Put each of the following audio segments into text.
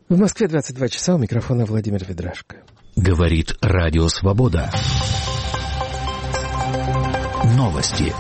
В Москве 22 часа, у микрофона Владимир Ведрашко. Говорит Радио Свобода. Новости.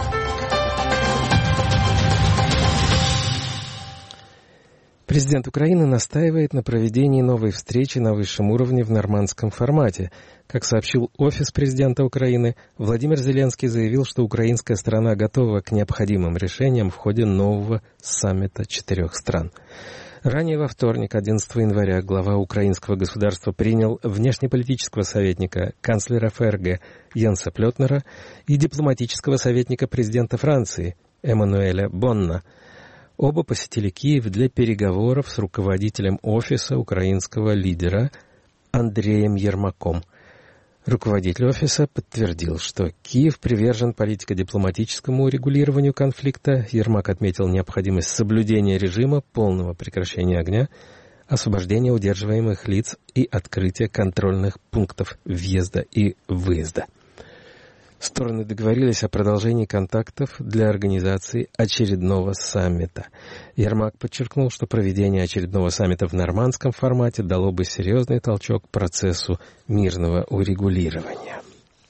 Президент Украины настаивает на проведении новой встречи на высшем уровне в нормандском формате. Как сообщил офис президента Украины, Владимир Зеленский заявил, что украинская сторона готова к необходимым решениям в ходе нового саммита 4 стран. Ранее во вторник, 11 января, глава украинского государства принял внешнеполитического советника канцлера ФРГ Йенса Плётнера и дипломатического советника президента Франции Эммануэля Бонна. Оба посетили Киев для переговоров с руководителем офиса украинского лидера Андреем Ермаком. Руководитель офиса подтвердил, что Киев привержен политико-дипломатическому урегулированию конфликта. Ермак отметил необходимость соблюдения режима, полного прекращения огня, освобождения удерживаемых лиц и открытия контрольных пунктов въезда и выезда. Стороны договорились о продолжении контактов для организации очередного саммита. Ермак подчеркнул, что проведение очередного саммита в нормандском формате дало бы серьезный толчок процессу мирного урегулирования.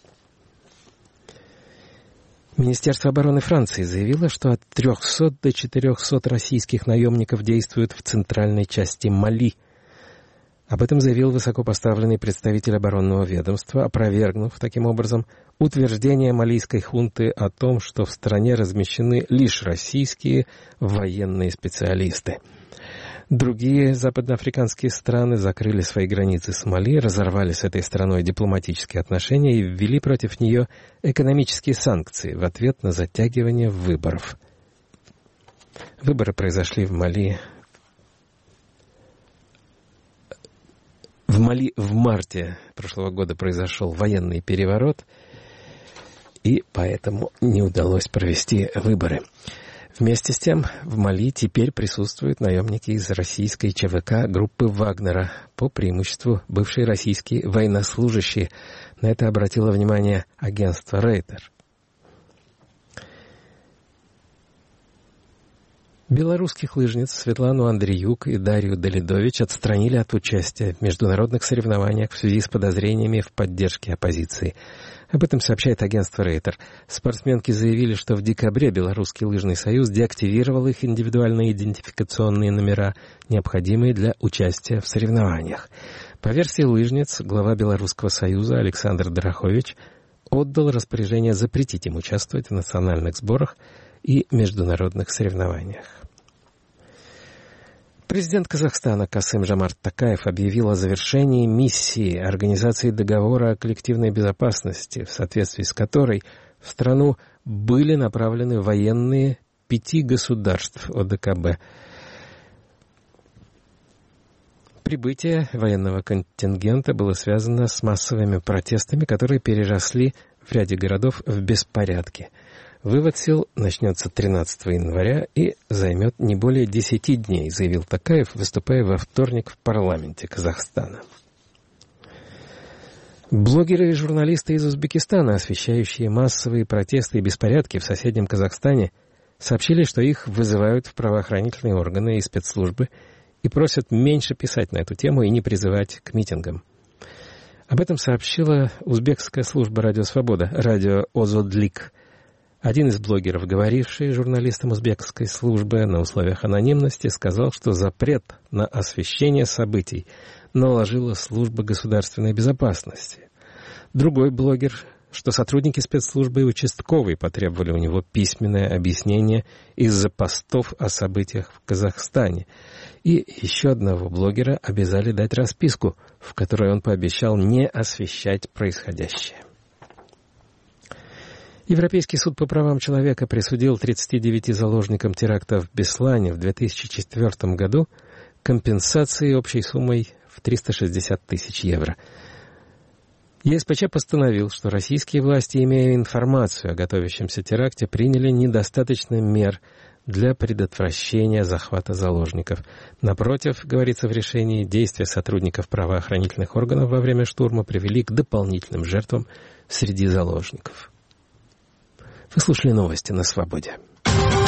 Министерство обороны Франции заявило, что от 300 до 400 российских наемников действуют в центральной части Мали. Об этом заявил высокопоставленный представитель оборонного ведомства, опровергнув таким образом утверждение малийской хунты о том, что в стране размещены лишь российские военные специалисты. Другие западноафриканские страны закрыли свои границы с Мали, разорвали с этой страной дипломатические отношения и ввели против нее экономические санкции в ответ на затягивание выборов. Выборы произошли в Мали. В Мали в марте прошлого года произошел военный переворот, и поэтому не удалось провести выборы. Вместе с тем, в Мали теперь присутствуют наемники из российской ЧВК группы Вагнера, по преимуществу бывшие российские военнослужащие. На это обратило внимание агентство Reuters. Белорусских лыжниц Светлану Андреюк и Дарью Далидович отстранили от участия в международных соревнованиях в связи с подозрениями в поддержке оппозиции. Об этом сообщает агентство Reuters. Спортсменки заявили, что в декабре Белорусский лыжный союз деактивировал их индивидуальные идентификационные номера, необходимые для участия в соревнованиях. По версии лыжниц, глава Белорусского союза Александр Драхович отдал распоряжение запретить им участвовать в национальных сборах и международных соревнованиях. Президент Казахстана Касым-Жомарт Токаев объявил о завершении миссии Организации договора о коллективной безопасности, в соответствии с которой в страну были направлены военные 5 государств ОДКБ. Прибытие военного контингента было связано с массовыми протестами, которые переросли в ряде городов в беспорядки. Вывод сил начнется 13 января и займет не более 10 дней, заявил Токаев, выступая во вторник в парламенте Казахстана. Блогеры и журналисты из Узбекистана, освещающие массовые протесты и беспорядки в соседнем Казахстане, сообщили, что их вызывают в правоохранительные органы и спецслужбы и просят меньше писать на эту тему и не призывать к митингам. Об этом сообщила узбекская служба «Радио Свобода», радио «Озодлик». Один из блогеров, говоривший журналистам узбекской службы на условиях анонимности, сказал, что запрет на освещение событий наложила служба государственной безопасности. Другой блогер, что сотрудники спецслужбы и участковый потребовали у него письменное объяснение из-за постов о событиях в Казахстане. И еще одного блогера обязали дать расписку, в которой он пообещал не освещать происходящее. Европейский суд по правам человека присудил 39 заложникам теракта в Беслане в 2004 году компенсации общей суммой в 360 тысяч евро. ЕСПЧ постановил, что российские власти, имея информацию о готовящемся теракте, приняли недостаточно мер для предотвращения захвата заложников. Напротив, говорится в решении, действия сотрудников правоохранительных органов во время штурма привели к дополнительным жертвам среди заложников. Вы слушали новости на Свободе.